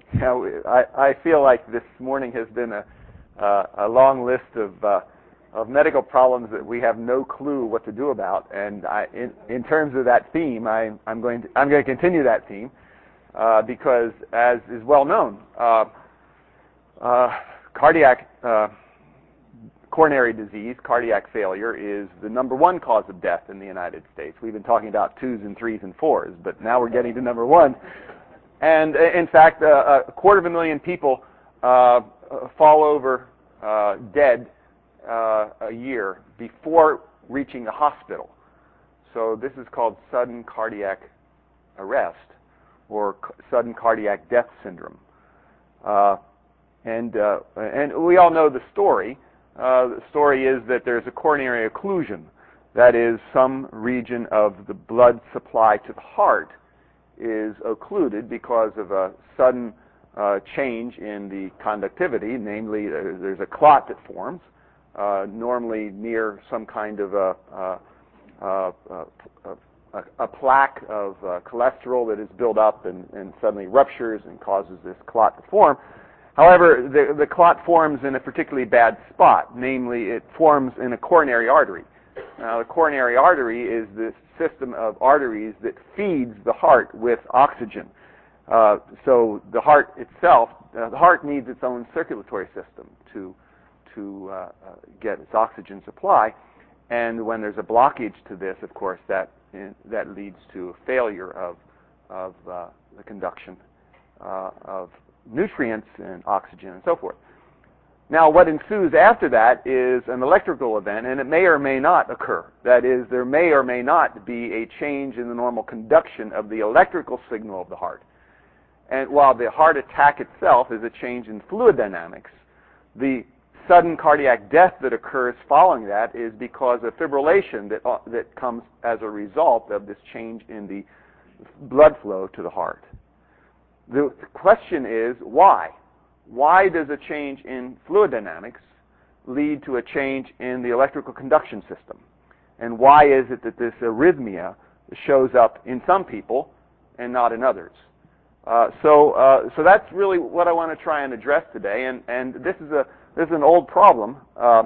You know, I feel like this morning has been a long list of medical problems that we have no clue what to do about. And in terms of that theme, I'm going to continue that theme because, as is well known, coronary disease, cardiac failure, is the number one cause of death in the United States. We've been talking about 2s and 3s and 4s, but now we're getting to number one. And in fact, 250,000 people fall over dead a year before reaching the hospital. So this is called sudden cardiac arrest or sudden cardiac death syndrome. And we all know the story. The story is that there's a coronary occlusion. That is, some region of the blood supply to the heart is occluded because of a sudden change in the conductivity. Namely, there's a clot that forms, normally near some kind of a plaque of cholesterol that is built up and suddenly ruptures and causes this clot to form. However, the clot forms in a particularly bad spot. Namely, it forms in a coronary artery. Now, the coronary artery is this system of arteries that feeds the heart with oxygen. So the heart itself, the heart needs its own circulatory system to get its oxygen supply. And when there's a blockage to this, of course, that leads to a failure of the conduction of nutrients and oxygen and so forth. Now, what ensues after that is an electrical event, and it may or may not occur. That is, there may or may not be a change in the normal conduction of the electrical signal of the heart. And while the heart attack itself is a change in fluid dynamics, the sudden cardiac death that occurs following that is because of fibrillation that comes as a result of this change in the blood flow to the heart. The question is, why? Why does a change in fluid dynamics lead to a change in the electrical conduction system? And why is it that this arrhythmia shows up in some people and not in others? So that's really what I want to try and address today. And this is an old problem.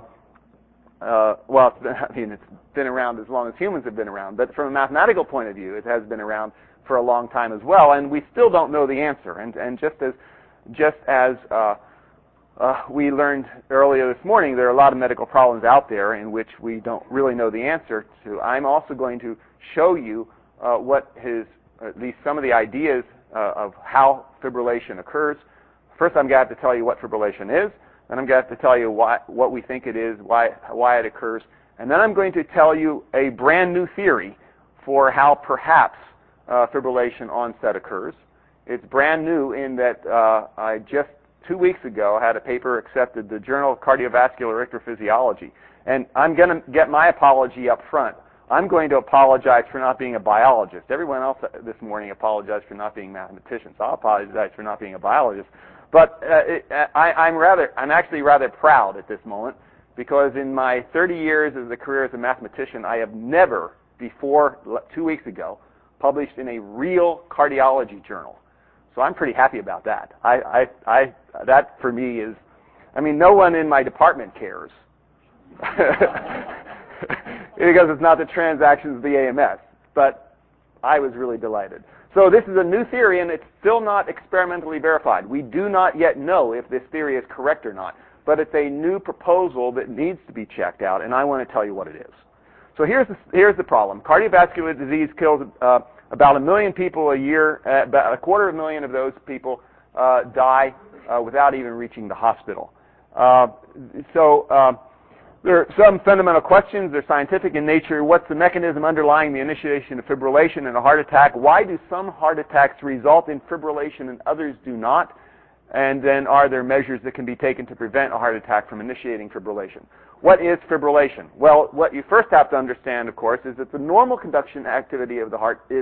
It's been around as long as humans have been around. But from a mathematical point of view, it has been around for a long time as well, and we still don't know the answer. And just as we learned earlier this morning, there are a lot of medical problems out there in which we don't really know the answer to. I'm also going to show you at least some of the ideas of how fibrillation occurs. First, I'm going to have to tell you what fibrillation is. Then I'm going to have to tell you what we think it is, why it occurs. And then I'm going to tell you a brand new theory for how perhaps fibrillation onset occurs. It's brand new in that I just 2 weeks ago had a paper accepted, the Journal of Cardiovascular Electrophysiology. And I'm going to get my apology up front. I'm going to apologize for not being a biologist. Everyone else this morning apologized for not being mathematicians. I'll apologize for not being a biologist. But I'm actually rather proud at this moment because in my 30 years as a career as a mathematician, I have never before 2 weeks ago published in a real cardiology journal. So I'm pretty happy about that. That for me is, no one in my department cares. Because it's not the transactions of the AMS. But I was really delighted. So this is a new theory, and it's still not experimentally verified. We do not yet know if this theory is correct or not. But it's a new proposal that needs to be checked out, and I want to tell you what it is. So here's the problem. Cardiovascular disease kills about 1 million people a year. About 250,000 of those people die without even reaching the hospital. There are some fundamental questions. They're scientific in nature. What's the mechanism underlying the initiation of fibrillation in a heart attack? Why do some heart attacks result in fibrillation and others do not? And then are there measures that can be taken to prevent a heart attack from initiating fibrillation? What is fibrillation? Well, what you first have to understand, of course, is that the normal conduction activity of the heart is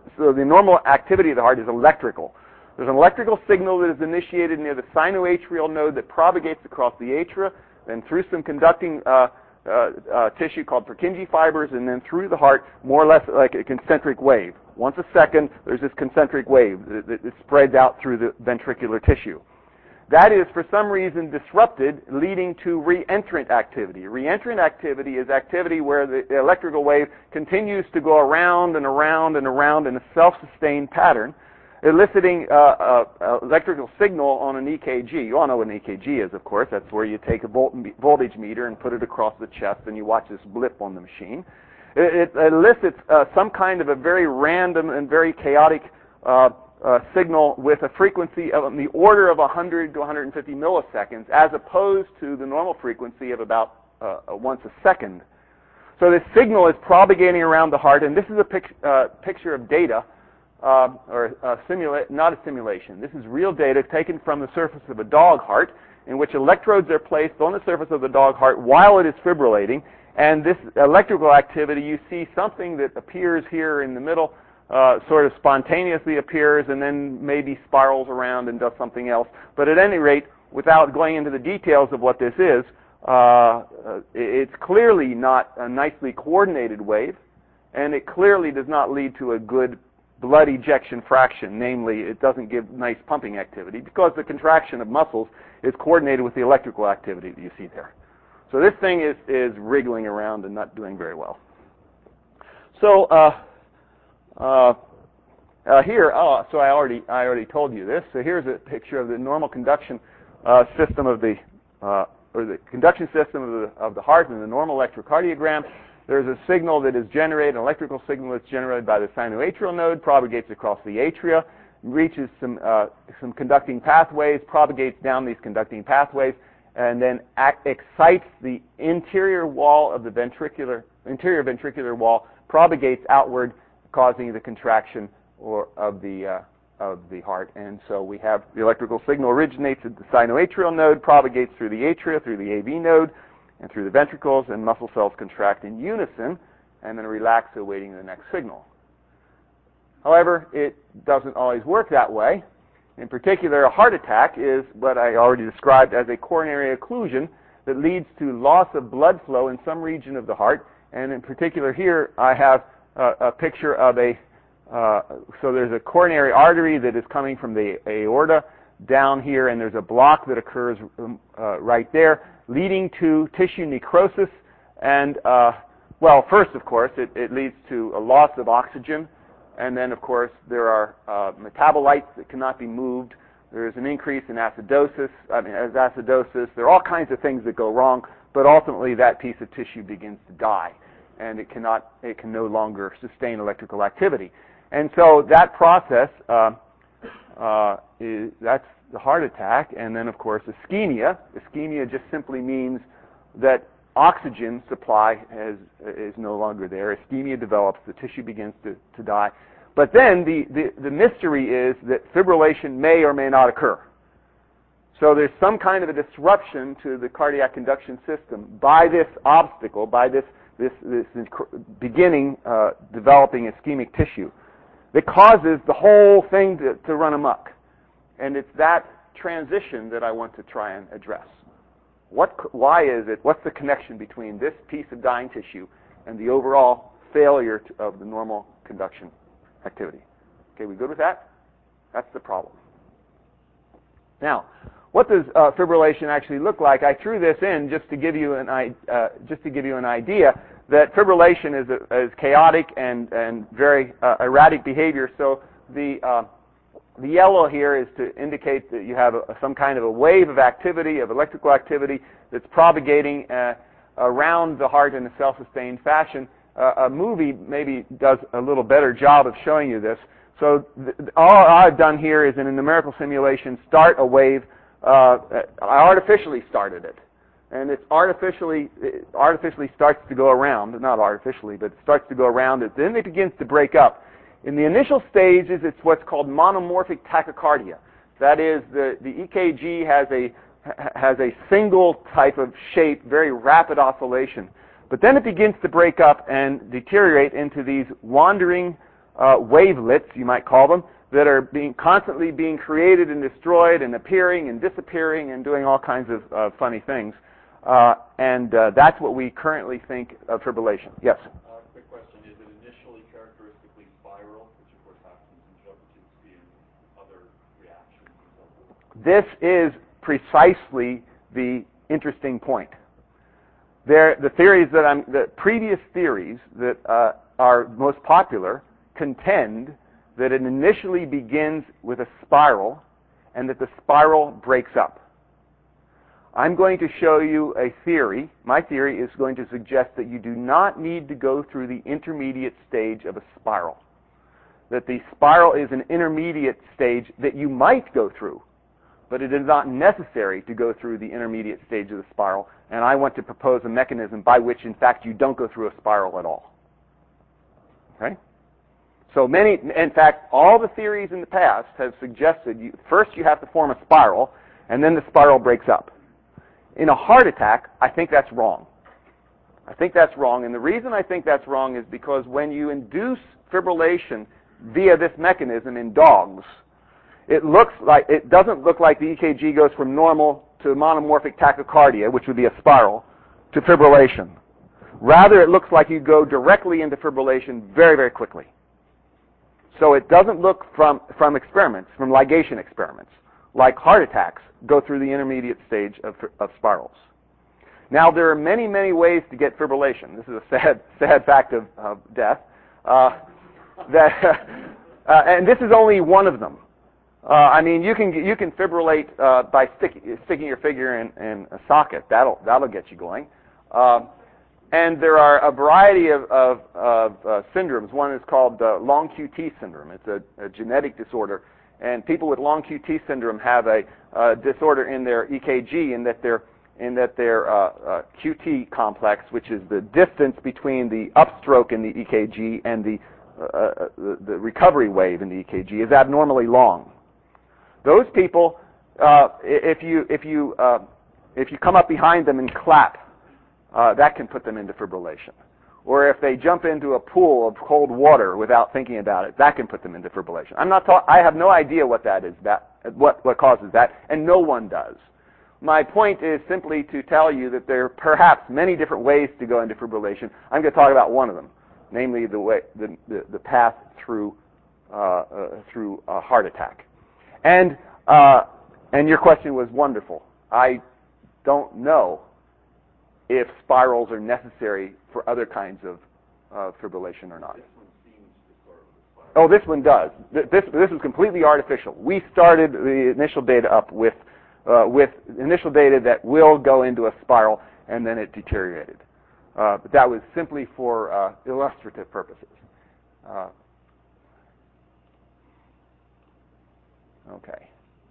electrical. There's an electrical signal that is initiated near the sinoatrial node that propagates across the atria, then through some conducting tissue called Purkinje fibers, and then through the heart, more or less like a concentric wave. Once a second, there's this concentric wave that spreads out through the ventricular tissue. That is, for some reason, disrupted, leading to reentrant activity. Reentrant activity is activity where the electrical wave continues to go around and around and around in a self-sustained pattern, eliciting electrical signal on an EKG. You all know what an EKG is, of course. That's where you take a voltage meter and put it across the chest, and you watch this blip on the machine. It elicits some kind of a very random and very chaotic signal with a frequency of the order of 100 to 150 milliseconds, as opposed to the normal frequency of about once a second. So this signal is propagating around the heart, and this is a picture of data, not a simulation. This is real data taken from the surface of a dog heart, in which electrodes are placed on the surface of the dog heart while it is fibrillating, and this electrical activity, you see something that appears here in the middle, sort of spontaneously appears and then maybe spirals around and does something else. But at any rate, without going into the details of what this is, it's clearly not a nicely coordinated wave, and it clearly does not lead to a good blood ejection fraction. Namely, it doesn't give nice pumping activity because the contraction of muscles is coordinated with the electrical activity that you see there. So this thing is wriggling around and not doing very well. So here, so I already told you this. So here's a picture of the normal conduction system of the conduction system of the heart in the normal electrocardiogram. There's a signal that is generated, an electrical signal that's generated by the sinoatrial node, propagates across the atria, reaches some conducting pathways, propagates down these conducting pathways, and then excites the interior wall of the interior ventricular wall, propagates outward, causing the contraction of the heart. And so we have the electrical signal originates at the sinoatrial node, propagates through the atria, through the AV node, and through the ventricles, and muscle cells contract in unison and then relax, awaiting the next signal. However, it doesn't always work that way. In particular, a heart attack is what I already described as a coronary occlusion that leads to loss of blood flow in some region of the heart. And in particular here, I have a picture of so there's a coronary artery that is coming from the aorta down here, and there's a block that occurs right there, leading to tissue necrosis. And, well, first, of course, it leads to a loss of oxygen. And then, of course, there are metabolites that cannot be moved. There's an increase in acidosis. There are all kinds of things that go wrong, but ultimately that piece of tissue begins to die, and it can no longer sustain electrical activity. And so that process, that's the heart attack. And then, of course, ischemia. Ischemia just simply means that oxygen supply is no longer there. Ischemia develops. The tissue begins to die. But then the mystery is that fibrillation may or may not occur. So there's some kind of a disruption to the cardiac conduction system by this obstacle, by this beginning developing ischemic tissue that causes the whole thing to run amok. And it's that transition that I want to try and address. Why is it? What's the connection between this piece of dying tissue and the overall failure of the normal conduction activity? Okay, we good with that? That's the problem. Now, what does fibrillation actually look like? I threw this in just to give you an idea that fibrillation is chaotic and very erratic behavior. So the yellow here is to indicate that you have some kind of a wave of activity, of electrical activity, that's propagating around the heart in a self-sustained fashion. A movie maybe does a little better job of showing you this. So all I've done here is in a numerical simulation start a wave. I artificially started it. And it artificially starts to go around, not artificially, but it starts to go around. Then it begins to break up. In the initial stages, it's what's called monomorphic tachycardia. That is, the EKG has a single type of shape, very rapid oscillation. But then it begins to break up and deteriorate into these wandering wavelets, you might call them, that are constantly being created and destroyed and appearing and disappearing and doing all kinds of funny things. And that's what we currently think of fibrillation. Yes? Quick question. Is it initially characteristically spiral, which This is precisely the interesting point. The previous theories that are most popular contend that it initially begins with a spiral and that the spiral breaks up. I'm going to show you a theory. My theory is going to suggest that you do not need to go through the intermediate stage of a spiral. That the spiral is an intermediate stage that you might go through, but it is not necessary to go through the intermediate stage of the spiral, and I want to propose a mechanism by which, in fact, you don't go through a spiral at all. Okay? So in fact, all the theories in the past have suggested first you have to form a spiral, and then the spiral breaks up. In a heart attack, I think that's wrong. I think that's wrong, and the reason I think that's wrong is because when you induce fibrillation via this mechanism in dogs, it doesn't look like the EKG goes from normal to monomorphic tachycardia, which would be a spiral, to fibrillation. Rather, it looks like you go directly into fibrillation very, very quickly. So it doesn't look from ligation experiments, like heart attacks go through the intermediate stage of spirals. Now, there are many, many ways to get fibrillation. This is a sad fact of death. And this is only one of them. You can fibrillate by sticking your finger in a socket. That'll get you going. And there are a variety of syndromes. One is called long QT syndrome. It's a genetic disorder, and people with long QT syndrome have a disorder in their EKG in that their QT complex, which is the distance between the upstroke in the EKG and the recovery wave in the EKG, is abnormally long. Those people, if you come up behind them and clap, that can put them into fibrillation. Or if they jump into a pool of cold water without thinking about it, that can put them into fibrillation. I have no idea what that is, what causes that, and no one does. My point is simply to tell you that there are perhaps many different ways to go into fibrillation. I'm going to talk about one of them, namely the path through a heart attack. And your question was wonderful. I don't know if spirals are necessary for other kinds of fibrillation or not. This one seems to start with a spiral. Oh, this one does. This is completely artificial. We started the initial data up with initial data that will go into a spiral, and then it deteriorated. But that was simply for illustrative purposes. Okay.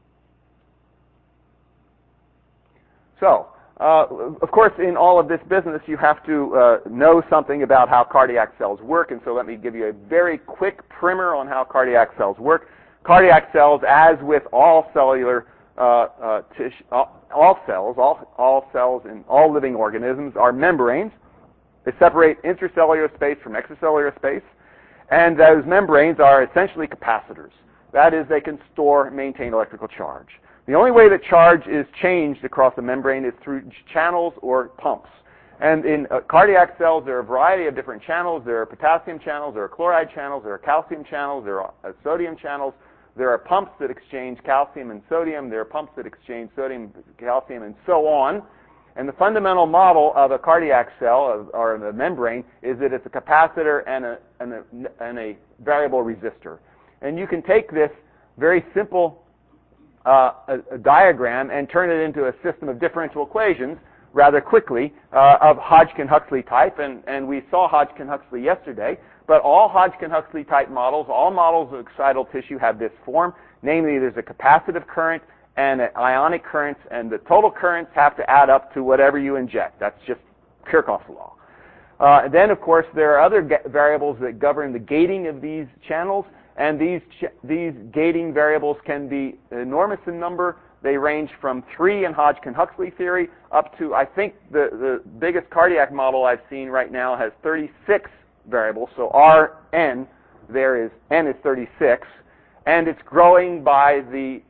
So, of course, in all of this business, you have to know something about how cardiac cells work, and so let me give you a very quick primer on how cardiac cells work. Cardiac cells, as with all cellular tissue, all cells in all living organisms are membranes. They separate intracellular space from extracellular space, and those membranes are essentially capacitors. That is, they can store and maintain electrical charge. The only way that charge is changed across the membrane is through channels or pumps. And in cardiac cells, there are a variety of different channels. There are potassium channels, there are chloride channels, there are calcium channels, there are sodium channels. There are pumps that exchange calcium and sodium. There are pumps that exchange sodium, calcium, and so on. And the fundamental model of a cardiac cell, or the membrane, is that it's a capacitor and a variable resistor. And you can take this very simple a diagram and turn it into a system of differential equations rather quickly of Hodgkin-Huxley type, and we saw Hodgkin-Huxley yesterday, but all Hodgkin-Huxley type models, all models of excital tissue have this form, namely there's a capacitive current and an ionic current, and the total currents have to add up to whatever you inject. That's just Kirchhoff's law. Then, of course, there are other variables that govern the gating of these channels, and these gating variables can be enormous in number. They range from 3 in Hodgkin-Huxley theory up to, I think, the biggest cardiac model I've seen right now has 36 variables. So Rn, n is 36, and it's growing by the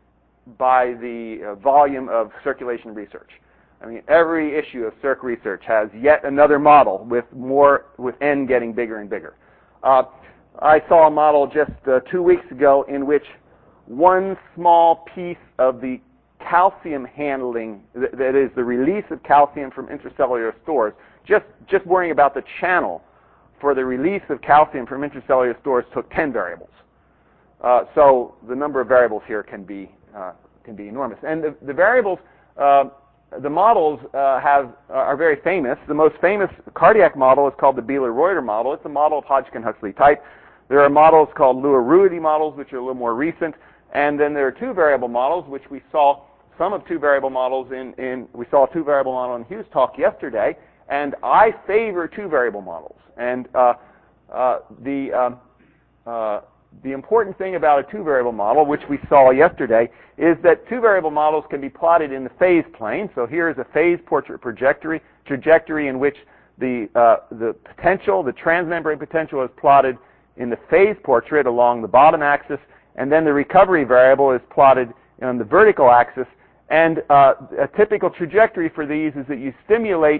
volume of circulation research. I mean, every issue of Circ Research has yet another model with n getting bigger and bigger. I saw a model just 2 weeks ago in which one small piece of the calcium handling, that is the release of calcium from intracellular stores. Just worrying about the channel for the release of calcium from intracellular stores took 10 variables. So the number of variables here can be enormous. And the variables, the models are very famous. The most famous cardiac model is called the Bieler-Reuter model. It's a model of Hodgkin-Huxley type. There are models called Luer-Ruedi models, which are a little more recent. And then there are two-variable models, which we saw some of two-variable models we saw a two-variable model in Hugh's talk yesterday. And I favor two-variable models. And the important thing about a two-variable model, which we saw yesterday, is that two-variable models can be plotted in the phase plane. So here is a phase portrait trajectory in which the potential, the transmembrane potential, is plotted in the phase portrait along the bottom axis, and then the recovery variable is plotted on the vertical axis. And a typical trajectory for these is that you stimulate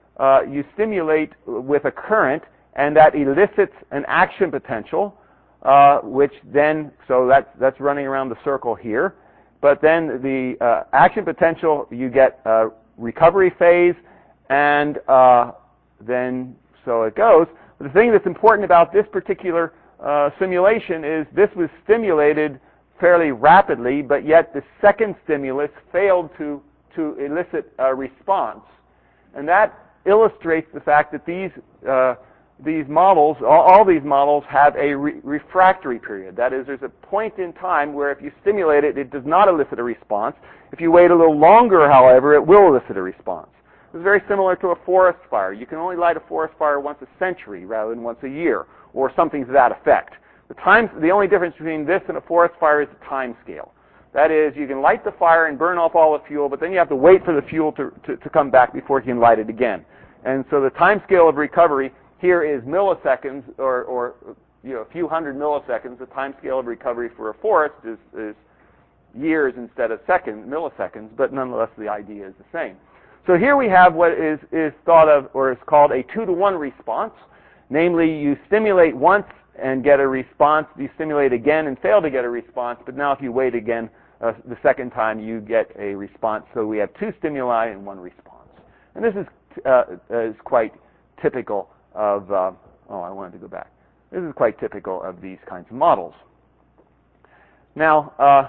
with a current, and that elicits an action potential, which then, so that's running around the circle here. But then the action potential, you get a recovery phase, and then so it goes. The thing that's important about this particular simulation is this was stimulated fairly rapidly, but yet the second stimulus failed to elicit a response. And that illustrates the fact that these models, all these models, have a refractory period. That is, there's a point in time where if you stimulate it, it does not elicit a response. If you wait a little longer, however, it will elicit a response. It's very similar to a forest fire. You can only light a forest fire once a century rather than once a year, or something to that effect. The only difference between this and a forest fire is the time scale. That is, you can light the fire and burn off all the fuel, but then you have to wait for the fuel to come back before you can light it again. And so the time scale of recovery here is milliseconds, or a few hundred milliseconds. The time scale of recovery for a forest is years instead of milliseconds, but nonetheless the idea is the same. So here we have what is thought of, or is called a 2-to-1 response. Namely, you stimulate once and get a response. You stimulate again and fail to get a response. But now if you wait again the second time, you get a response. So we have two stimuli and one response. And this is quite typical of, I wanted to go back. This is quite typical of these kinds of models. Now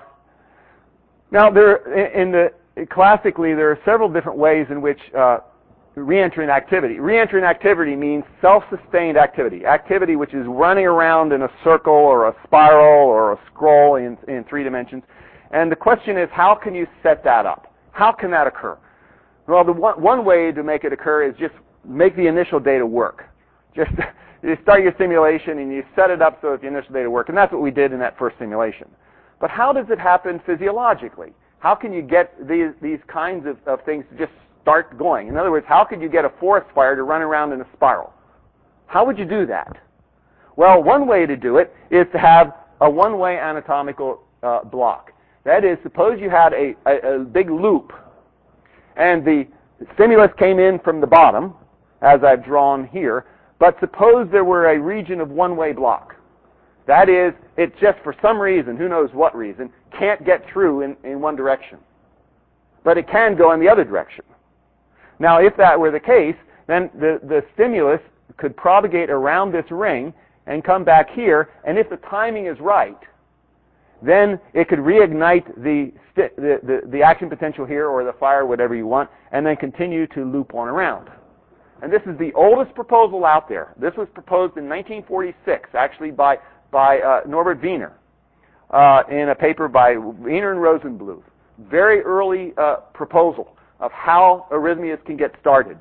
classically, there are several different ways in which reentrant activity means self-sustained activity which is running around in a circle or a spiral or a scroll in 3 dimensions. And the question is, how can you set that up? How can that occur? Well, the one way to make it occur is just make the initial data work. Just you start your simulation and you set it up so that the initial data work, and that's what we did in that first simulation. But how does it happen physiologically? How can you get these kinds of things to just start going? In other words, how could you get a forest fire to run around in a spiral? How would you do that? Well, one way to do it is to have a one-way anatomical block. That is, suppose you had a big loop, and the stimulus came in from the bottom, as I've drawn here, but suppose there were a region of one-way block. That is, it just for some reason, who knows what reason, can't get through in one direction. But it can go in the other direction. Now, if that were the case, then the stimulus could propagate around this ring and come back here, and if the timing is right, then it could reignite the action potential here, or the fire, whatever you want, and then continue to loop on around. And this is the oldest proposal out there. This was proposed in 1946, actually by Norbert Wiener, in a paper by Wiener and Rosenbluth. Very early proposal of how arrhythmias can get started.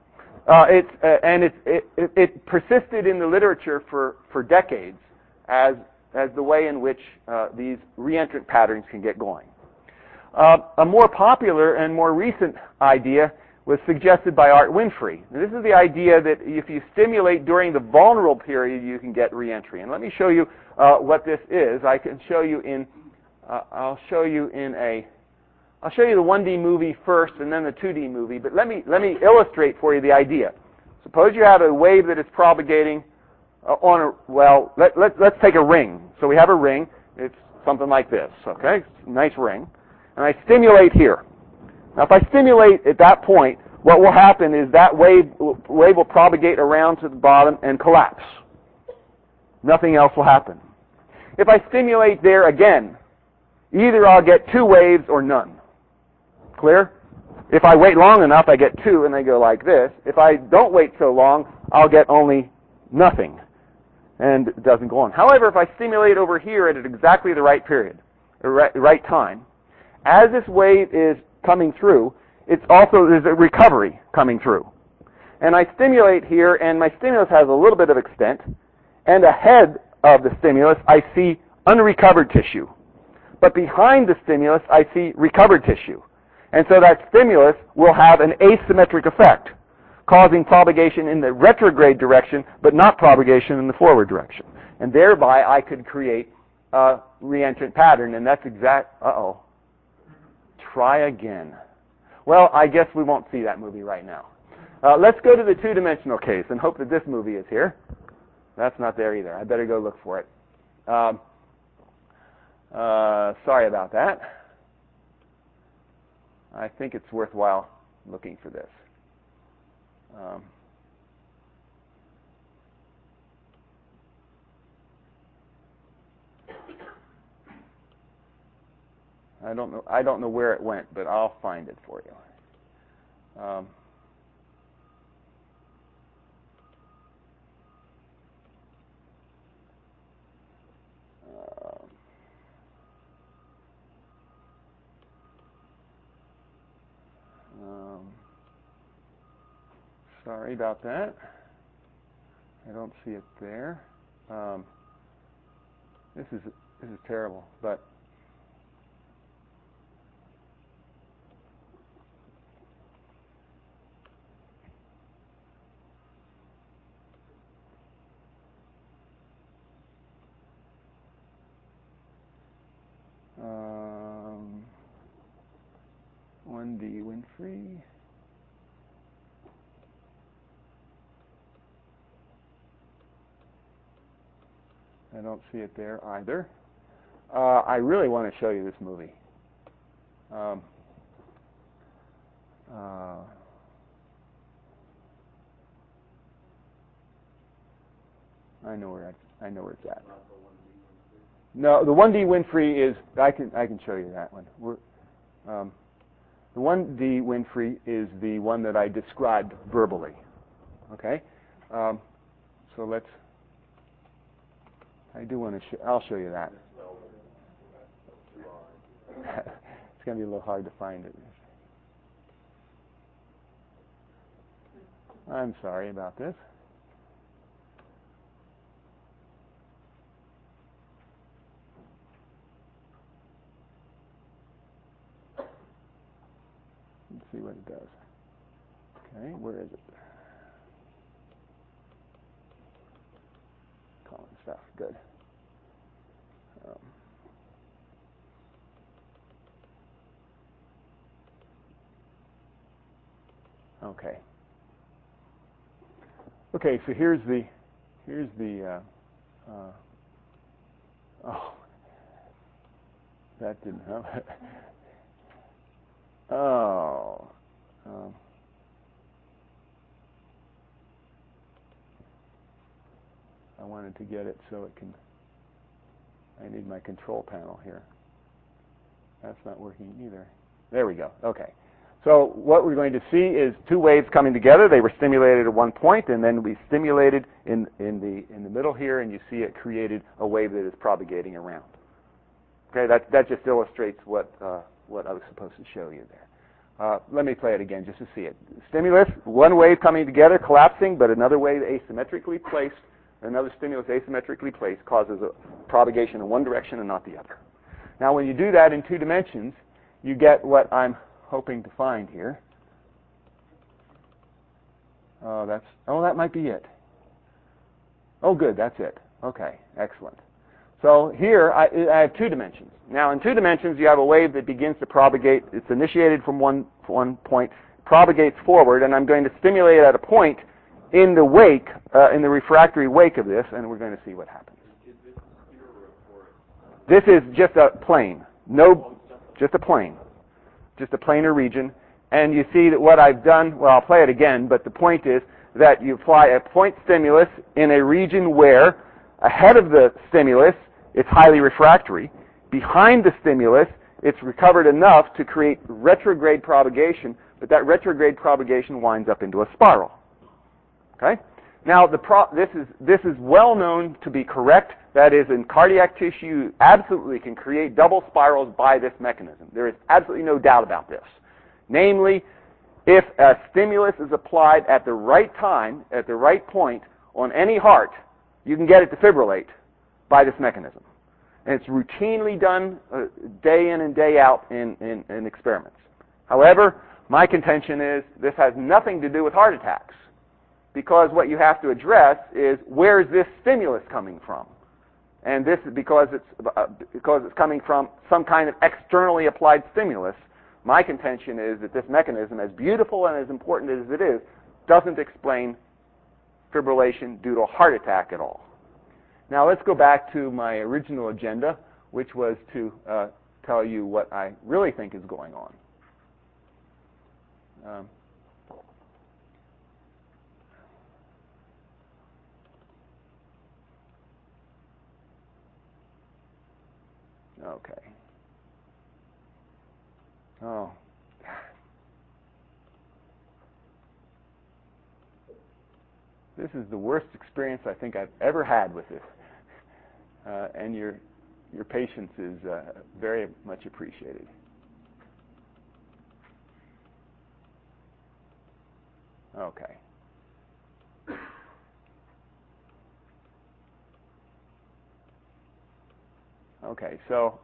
It persisted in the literature for decades as the way in which these reentrant patterns can get going. A more popular and more recent idea was suggested by Art Winfrey. And this is the idea that if you stimulate during the vulnerable period, you can get reentry. And let me show you what this is. I can show you I'll show you the 1D movie first, and then the 2D movie. But let me illustrate for you the idea. Suppose you have a wave that is propagating let's take a ring. So we have a ring. It's something like this, okay? Nice ring. And I stimulate here. Now if I stimulate at that point, what will happen is that wave will propagate around to the bottom and collapse. Nothing else will happen. If I stimulate there again, either I'll get 2 waves or none. Clear? If I wait long enough, I get 2 and they go like this. If I don't wait so long, I'll get only nothing. And it doesn't go on. However, if I stimulate over here at exactly the right period, right time, as this wave is coming through, there's a recovery coming through. And I stimulate here, and my stimulus has a little bit of extent, and ahead of the stimulus, I see unrecovered tissue. But behind the stimulus, I see recovered tissue. And so that stimulus will have an asymmetric effect, causing propagation in the retrograde direction, but not propagation in the forward direction. And thereby, I could create a reentrant pattern, and that's try again. Well, I guess we won't see that movie right now. Let's go to the 2-dimensional case and hope that this movie is here. That's not there either. I better go look for it. Sorry about that. I think it's worthwhile looking for this. I don't know where it went, but I'll find it for you. Sorry about that. I don't see it there. This is terrible, but Wendy Winfrey. I don't see it there either. I really want to show you this movie. I know where it's at. No, the 1D Winfrey is. I can show you that one. The 1D Winfrey is the one that I described verbally. Okay, so let's. I do want to. I'll show you that. It's going to be a little hard to find it. I'm sorry about this. Let's see what it does. Okay, where is it? Common stuff. Good. Okay. Okay, so here's the that didn't help. I wanted to get it so it can. I need my control panel here. That's not working either. There we go. Okay. So what we're going to see is 2 waves coming together. They were stimulated at one point, and then we stimulated in the middle here, and you see it created a wave that is propagating around. Okay, that just illustrates what I was supposed to show you there. Let me play it again just to see it. Stimulus, 1 wave coming together, collapsing, but another wave asymmetrically placed, another stimulus asymmetrically placed causes a propagation in one direction and not the other. Now, when you do that in 2 dimensions, you get what I'm hoping to find here. That might be it. Oh, good, that's it. Okay, excellent. So here I have 2 dimensions. Now, in 2 dimensions, you have a wave that begins to propagate. It's initiated from one point, propagates forward, and I'm going to stimulate at a point in the refractory wake of this, and we're going to see what happens. Is this your report This is just a plane. Just a plane. Just a planar region. And you see that what I've done, well, I'll play it again, but the point is that you apply a point stimulus in a region where ahead of the stimulus, it's highly refractory. Behind the stimulus, it's recovered enough to create retrograde propagation, but that retrograde propagation winds up into a spiral. Okay? Now, this is well known to be correct. That is, in cardiac tissue, you absolutely can create double spirals by this mechanism. There is absolutely no doubt about this. Namely, if a stimulus is applied at the right time, at the right point, on any heart, you can get it to fibrillate by this mechanism. And it's routinely done day in and day out in experiments. However, my contention is this has nothing to do with heart attacks, because what you have to address is where is this stimulus coming from? And this is because it's coming from some kind of externally applied stimulus. My contention is that this mechanism, as beautiful and as important as it is, doesn't explain fibrillation due to a heart attack at all. Now let's go back to my original agenda, which was to tell you what I really think is going on. Okay. Oh. This is the worst experience I think I've ever had with this. And your patience is very much appreciated. Okay. Okay, so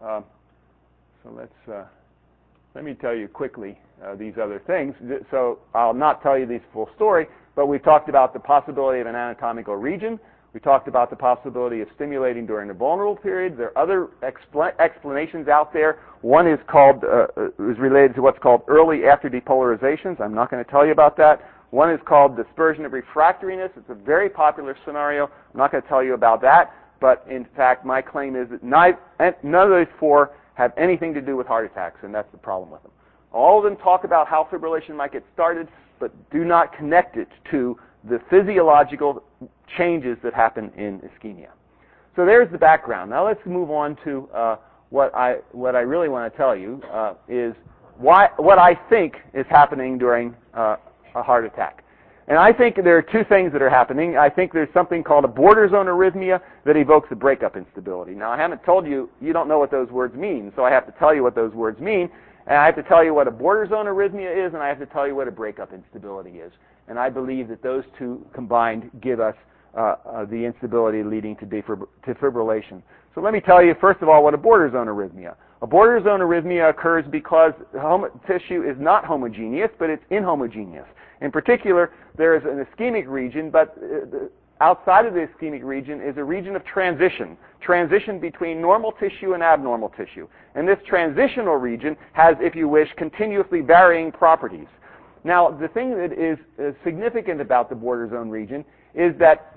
let me tell you quickly these other things. So I'll not tell you the full story, but we talked about the possibility of an anatomical region. We talked about the possibility of stimulating during the vulnerable period. There are other explanations out there. One is related to what's called early after depolarizations. I'm not going to tell you about that. One is called dispersion of refractoriness. It's a very popular scenario. I'm not going to tell you about that. But in fact, my claim is that none of those four have anything to do with heart attacks, and that's the problem with them. All of them talk about how fibrillation might get started, but do not connect it to the physiological changes that happen in ischemia. So there's the background. Now let's move on to what I really want to tell you is what I think is happening during a heart attack. And I think there are two things that are happening. I think there's something called a border zone arrhythmia that evokes a breakup instability. Now, I haven't told you, you don't know what those words mean, so I have to tell you what those words mean. And I have to tell you what a border zone arrhythmia is, and I have to tell you what a breakup instability is. And I believe that those two combined give us the instability leading to fibrillation. So let me tell you, first of all, what a border zone arrhythmia. A border zone arrhythmia occurs because tissue is not homogeneous, but it's inhomogeneous. In particular, there is an ischemic region, but outside of the ischemic region is a region of transition between normal tissue and abnormal tissue. And this transitional region has, if you wish, continuously varying properties. Now, the thing that is significant about the border zone region is that,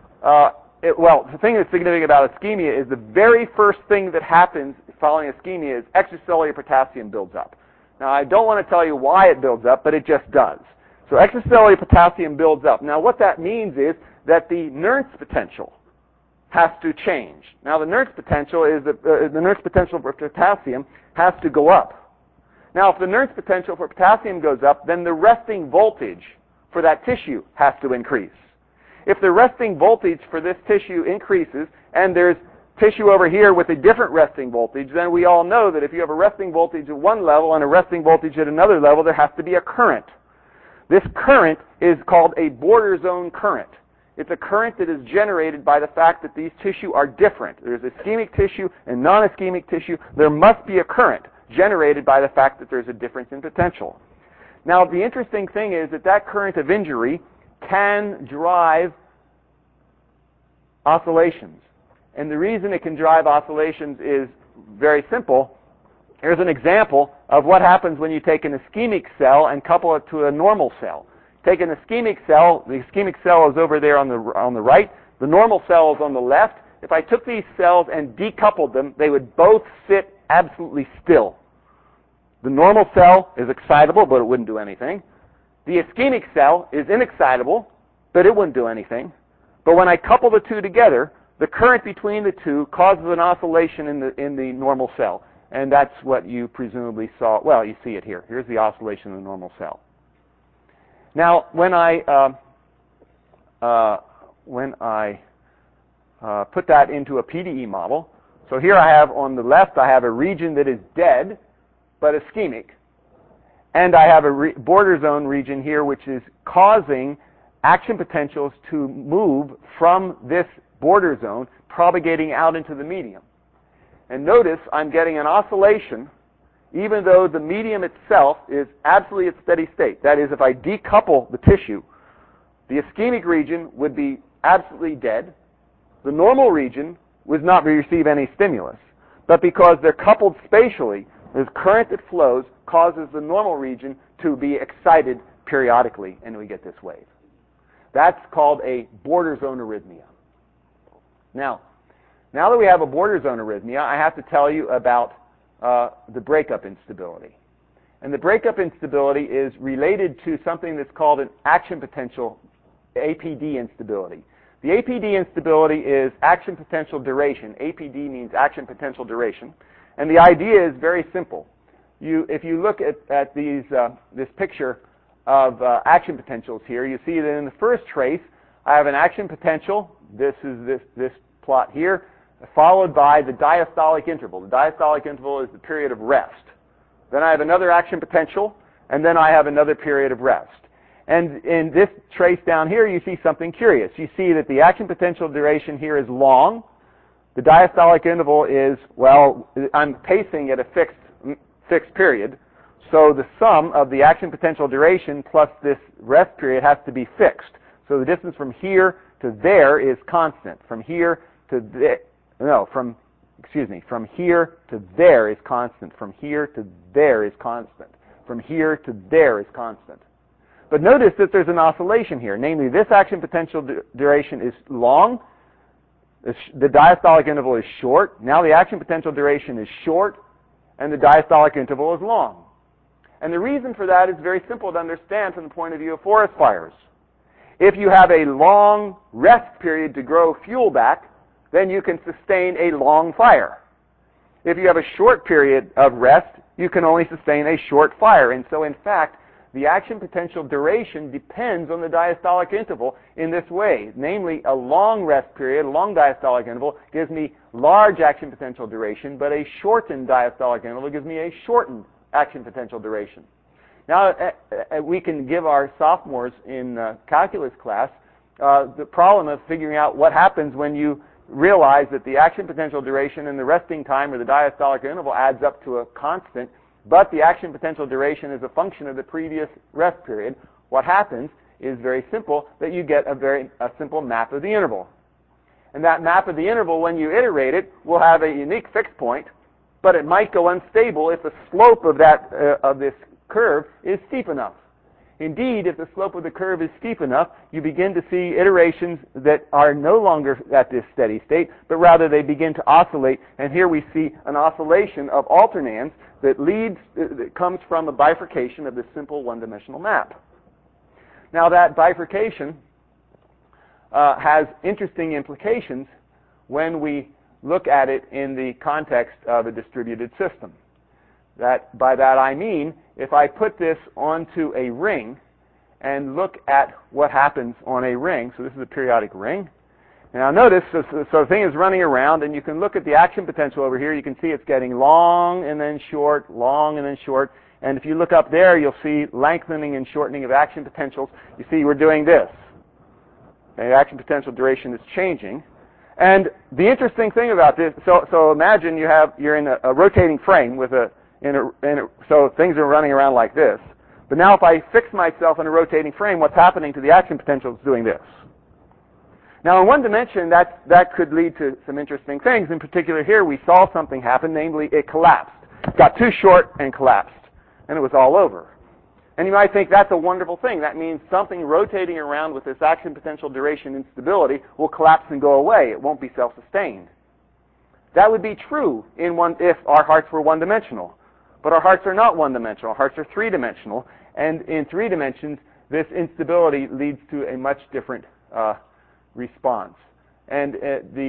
the thing that's significant about ischemia is the very first thing that happens following ischemia is extracellular potassium builds up. Now, I don't want to tell you why it builds up, but it just does. So extracellular potassium builds up. Now, what that means is that the Nernst potential has to change. Now, the Nernst potential is the Nernst potential for potassium has to go up. Now, if the Nernst potential for potassium goes up, then the resting voltage for that tissue has to increase. If the resting voltage for this tissue increases, and there's tissue over here with a different resting voltage, then we all know that if you have a resting voltage at one level and a resting voltage at another level, there has to be a current. This current is called a border zone current. It's a current that is generated by the fact that these tissue are different. There's ischemic tissue and non-ischemic tissue. There must be a current generated by the fact that there's a difference in potential. Now, the interesting thing is that current of injury can drive oscillations. And the reason it can drive oscillations is very simple. Here's an example of what happens when you take an ischemic cell and couple it to a normal cell. Take an ischemic cell. The ischemic cell is over there on the right. The normal cell is on the left. if I took these cells and decoupled them, they would both sit absolutely still. The normal cell is excitable, but it wouldn't do anything. The ischemic cell is inexcitable, but it wouldn't do anything. But when I couple the two together, the current between the two causes an oscillation in the normal cell. And that's what you presumably saw. Well, you see it here. Here's the oscillation in the normal cell. Now, when I put that into a PDE model, so here I have on the left, I have a region that is dead, but ischemic. And I have a border zone region here which is causing action potentials to move from this border zone, propagating out into the medium. And notice I'm getting an oscillation even though the medium itself is absolutely at steady state. That is, if I decouple the tissue, the ischemic region would be absolutely dead. The normal region would not receive any stimulus. But because they're coupled spatially, this current that flows causes the normal region to be excited periodically, and we get this wave. That's called a border zone arrhythmia. Now that we have a border zone arrhythmia, I have to tell you about the breakup instability. And the breakup instability is related to something that's called an action potential, APD instability. The APD instability is action potential duration. APD means action potential duration. And the idea is very simple. If you look at this picture of action potentials here, you see that in the first trace, I have an action potential. This is this plot here, followed by the diastolic interval. The diastolic interval is the period of rest. Then I have another action potential, and then I have another period of rest. And in this trace down here, you see something curious. You see that the action potential duration here is long. The diastolic interval is, well, I'm pacing at a fixed period. So the sum of the action potential duration plus this rest period has to be fixed. So the distance from here to there is constant. From here to from here to there is constant. From here to there is constant. From here to there is constant. But notice that there's an oscillation here. Namely, this action potential duration is long. The diastolic interval is short. Now the action potential duration is short, and the diastolic interval is long. And the reason for that is very simple to understand from the point of view of forest fires. If you have a long rest period to grow fuel back, then you can sustain a long fire. If you have a short period of rest, you can only sustain a short fire. And so, in fact, the action potential duration depends on the diastolic interval in this way. Namely, a long rest period, a long diastolic interval, gives me large action potential duration, but a shortened diastolic interval gives me a shortened action potential duration. Now, we can give our sophomores in calculus class the problem of figuring out what happens when you realize that the action potential duration and the resting time or the diastolic interval adds up to a constant, but the action potential duration is a function of the previous rest period. What happens is very simple, that you get a simple map of the interval. And that map of the interval, when you iterate it, will have a unique fixed point, but it might go unstable if the slope of this curve is steep enough. Indeed, if the slope of the curve is steep enough, you begin to see iterations that are no longer at this steady state, but rather they begin to oscillate. And here we see an oscillation of alternans that comes from a bifurcation of this simple one-dimensional map. Now that bifurcation has interesting implications when we look at it in the context of a distributed system. By that I mean, if I put this onto a ring and look at what happens on a ring, so this is a periodic ring. Now notice, so the thing is running around, and you can look at the action potential over here. You can see it's getting long and then short, long and then short. And if you look up there, you'll see lengthening and shortening of action potentials. You see we're doing this. The action potential duration is changing. And the interesting thing about this, so imagine you're in a rotating frame with so things are running around like this. But now if I fix myself in a rotating frame, what's happening to the action potential is doing this. Now in one dimension, that could lead to some interesting things. In particular here, we saw something happen, namely it collapsed. It got too short and collapsed, and it was all over. And you might think that's a wonderful thing. That means something rotating around with this action potential duration instability will collapse and go away. It won't be self-sustained. That would be true if our hearts were one-dimensional. But our hearts are not one-dimensional. Our hearts are three-dimensional. And in 3 dimensions, this instability leads to a much different response. And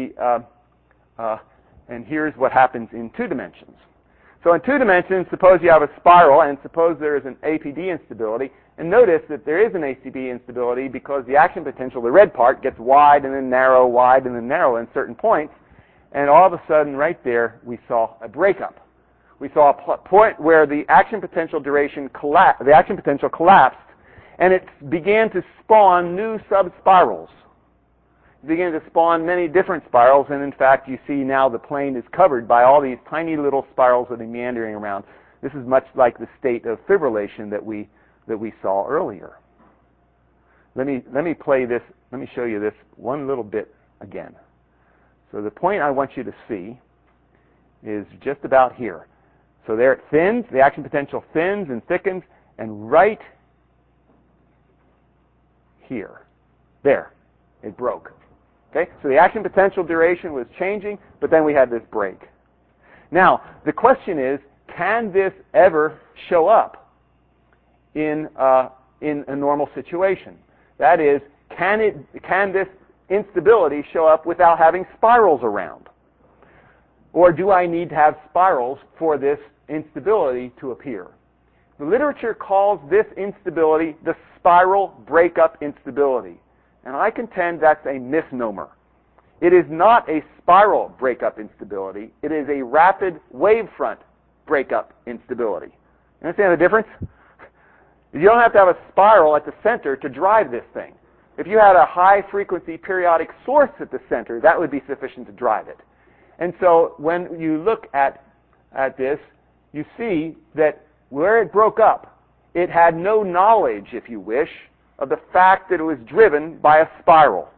and here's what happens in 2 dimensions. So in 2 dimensions, suppose you have a spiral, and suppose there is an APD instability. And notice that there is an ACB instability because the action potential, the red part, gets wide and then narrow, wide and then narrow in certain points. And all of a sudden, right there, we saw a breakup. We saw a point where the action potential duration collapsed, and it began to spawn new subspirals. It began to spawn many different spirals, and in fact, you see now the plane is covered by all these tiny little spirals that are meandering around. This is much like the state of fibrillation that we saw earlier. Let me play this. Let me show you this one little bit again. So the point I want you to see is just about here. So there it thins, the action potential thins and thickens, and right here, there, it broke. Okay? So the action potential duration was changing, but then we had this break. Now, the question is, can this ever show up in a normal situation? That is, can this instability show up without having spirals around? Or do I need to have spirals for this instability to appear? The literature calls this instability the spiral breakup instability. And I contend that's a misnomer. It is not a spiral breakup instability. It is a rapid wavefront breakup instability. You understand the difference? You don't have to have a spiral at the center to drive this thing. If you had a high-frequency periodic source at the center, that would be sufficient to drive it. And so when you look at this, you see that where it broke up, it had no knowledge, if you wish, of the fact that it was driven by a spiral.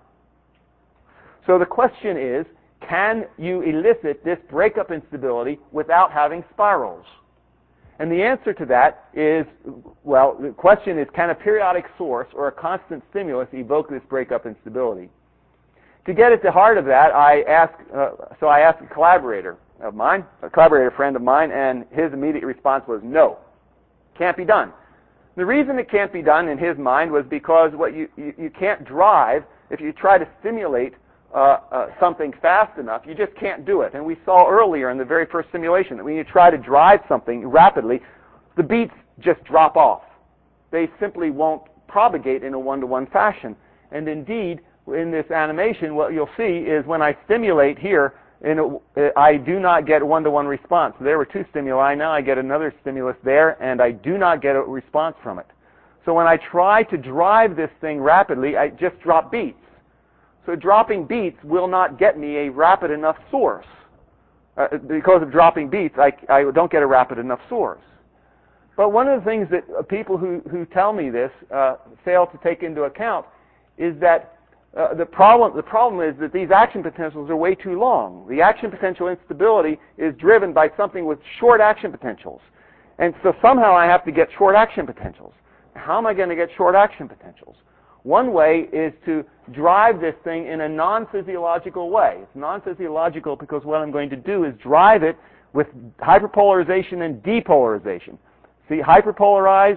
So the question is, can you elicit this breakup instability without having spirals? And the answer to that is, well, the question is, can a periodic source or a constant stimulus evoke this breakup instability? To get at the heart of that, I asked a collaborator friend of mine, and his immediate response was, no, can't be done. The reason it can't be done in his mind was because what you can't drive, if you try to stimulate something fast enough, you just can't do it. And we saw earlier in the very first simulation that when you try to drive something rapidly, the beats just drop off. They simply won't propagate in a one-to-one fashion. And indeed, in this animation, what you'll see is when I stimulate here, I do not get a one-to-one response. There were 2 stimuli. Now I get another stimulus there, and I do not get a response from it. So when I try to drive this thing rapidly, I just drop beats. So dropping beats will not get me a rapid enough source. Because of dropping beats, I don't get a rapid enough source. But one of the things that people who tell me this fail to take into account is that the problem is that these action potentials are way too long. The action potential instability is driven by something with short action potentials. And so somehow I have to get short action potentials. How am I going to get short action potentials? One way is to drive this thing in a non-physiological way. It's non-physiological because what I'm going to do is drive it with hyperpolarization and depolarization. See, depolarize,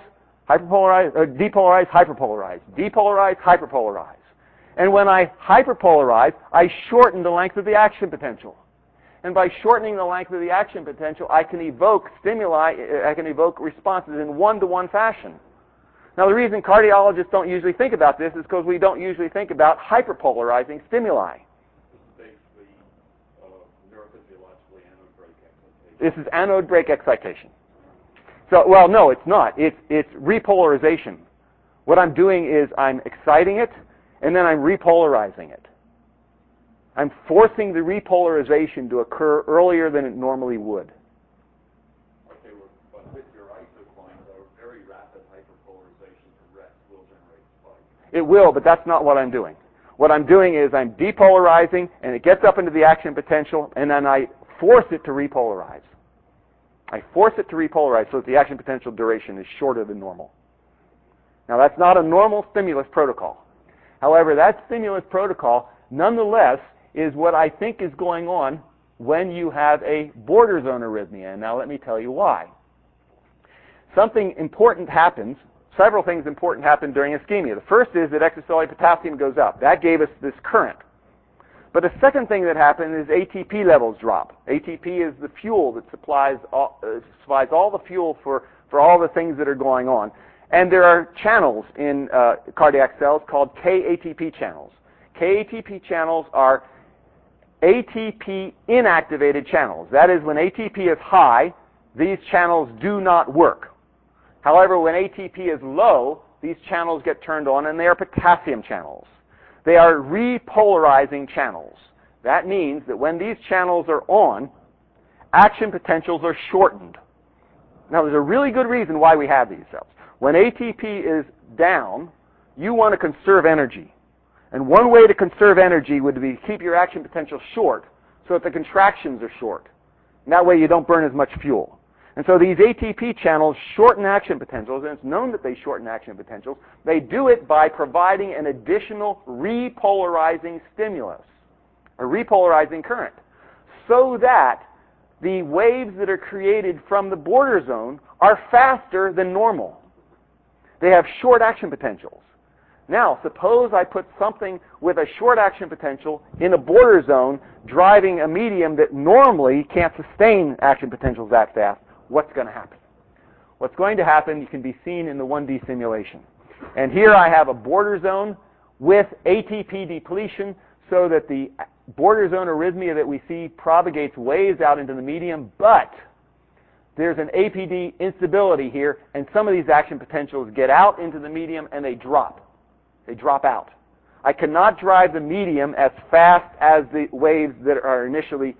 hyperpolarize, depolarize, hyperpolarize. And when I hyperpolarize, I shorten the length of the action potential. And by shortening the length of the action potential, I can evoke stimuli, I can evoke responses in one-to-one fashion. Now, the reason cardiologists don't usually think about this is because we don't usually think about hyperpolarizing stimuli. Basically, neurophysiologically anode brake excitation. This is anode brake excitation. So, well, no, it's not. It's repolarization. What I'm doing is I'm exciting it, and then I'm repolarizing it. I'm forcing the repolarization to occur earlier than it normally would. Okay, but with your isocline, a very rapid hyperpolarization to rest will generate spikes. It will, but that's not what I'm doing. What I'm doing is I'm depolarizing, and it gets up into the action potential, and then I force it to repolarize. I force it to repolarize so that the action potential duration is shorter than normal. Now, that's not a normal stimulus protocol. However, that stimulus protocol, nonetheless, is what I think is going on when you have a border zone arrhythmia. And now let me tell you why. Something important happens. Several things important happen during ischemia. The first is that extracellular potassium goes up. That gave us this current. But the second thing that happened is ATP levels drop. ATP is the fuel that supplies all the fuel for all the things that are going on. And there are channels in cardiac cells called KATP channels. KATP channels are ATP inactivated channels. That is, when ATP is high, these channels do not work. However, when ATP is low, these channels get turned on, and they are potassium channels. They are repolarizing channels. That means that when these channels are on, action potentials are shortened. Now, there's a really good reason why we have these cells. When ATP is down, you want to conserve energy. And one way to conserve energy would be to keep your action potential short so that the contractions are short. And that way you don't burn as much fuel. And so these ATP channels shorten action potentials, and it's known that they shorten action potentials. They do it by providing an additional repolarizing stimulus, a repolarizing current, so that the waves that are created from the border zone are faster than normal. They have short action potentials. Now, suppose I put something with a short action potential in a border zone driving a medium that normally can't sustain action potentials that fast. What's going to happen? What's going to happen can be seen in the 1D simulation. And here I have a border zone with ATP depletion so that the border zone arrhythmia that we see propagates waves out into the medium, but there's an APD instability here, and some of these action potentials get out into the medium and they drop. They drop out. I cannot drive the medium as fast as the waves that are initially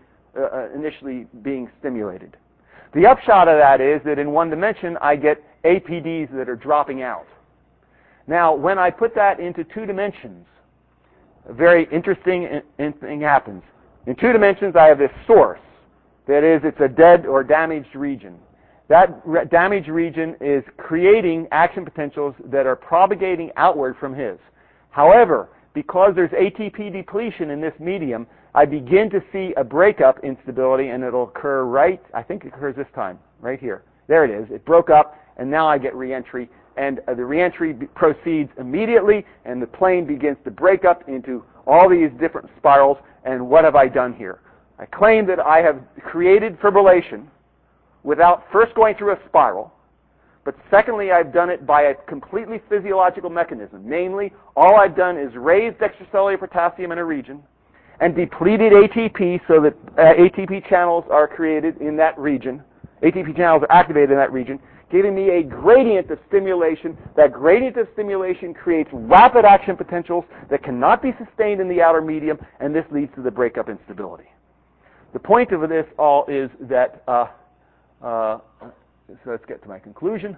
being stimulated. The upshot of that is that in one dimension, I get APDs that are dropping out. Now, when I put that into two dimensions, a very interesting thing happens. In two dimensions, I have this source. That is, it's a dead or damaged region. That damaged region is creating action potentials that are propagating outward from his. However, because there's ATP depletion in this medium, I begin to see a breakup instability, and it'll occur I think it occurs this time, right here. There it is. It broke up, and now I get reentry, and the reentry proceeds immediately, and the plane begins to break up into all these different spirals, and what have I done here? I claim that I have created fibrillation without first going through a spiral, but secondly, I've done it by a completely physiological mechanism. Namely, all I've done is raised extracellular potassium in a region and depleted ATP so that ATP channels are created in that region. ATP channels are activated in that region, giving me a gradient of stimulation. That gradient of stimulation creates rapid action potentials that cannot be sustained in the outer medium, and this leads to the breakup instability. The point of this all is that so let's get to my conclusion.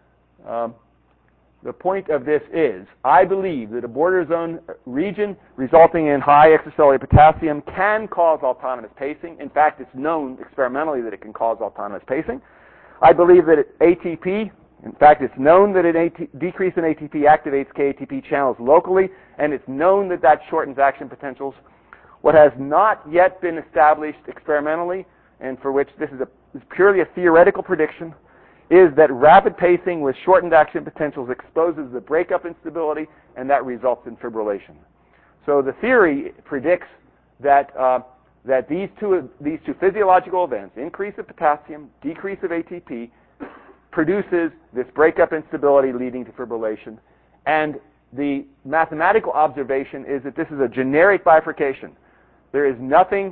The point of this is, I believe that a border zone region resulting in high extracellular potassium can cause autonomous pacing. In fact, it's known experimentally that it can cause autonomous pacing. I believe that ATP, in fact, it's known that a decrease in ATP activates KATP channels locally, and it's known that that shortens action potentials. What has not yet been established experimentally, and for which this is purely a theoretical prediction, is that rapid pacing with shortened action potentials exposes the breakup instability, and that results in fibrillation. So the theory predicts that these two physiological events, increase of potassium, decrease of ATP, produces this breakup instability leading to fibrillation. And the mathematical observation is that this is a generic bifurcation. There is nothing.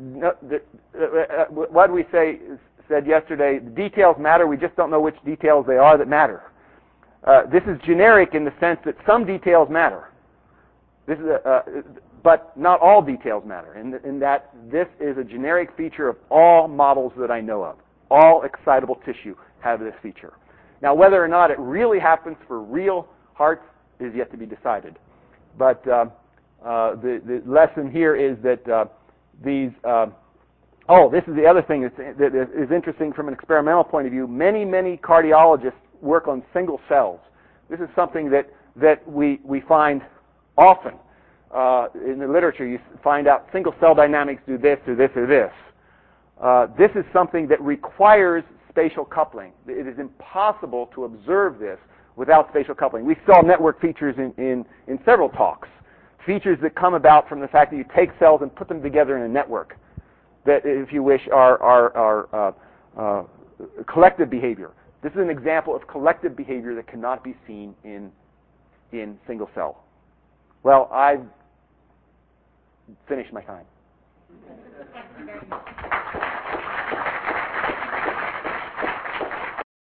What we said yesterday, the details matter, we just don't know which details they are that matter. This is generic in the sense that some details matter. This is but not all details matter, in that this is a generic feature of all models that I know of. All excitable tissue have this feature. Now, whether or not it really happens for real hearts is yet to be decided. But the lesson here is that this is the other thing that is interesting from an experimental point of view. Many cardiologists work on single cells. This is something that we find often. In the literature, you find out single-cell dynamics do this or this or this. This is something that requires spatial coupling. It is impossible to observe this without spatial coupling. We saw network features in several talks. Features that come about from the fact that you take cells and put them together in a network that, if you wish, are collective behavior. This is an example of collective behavior that cannot be seen in single cell. Well, I've finished my time.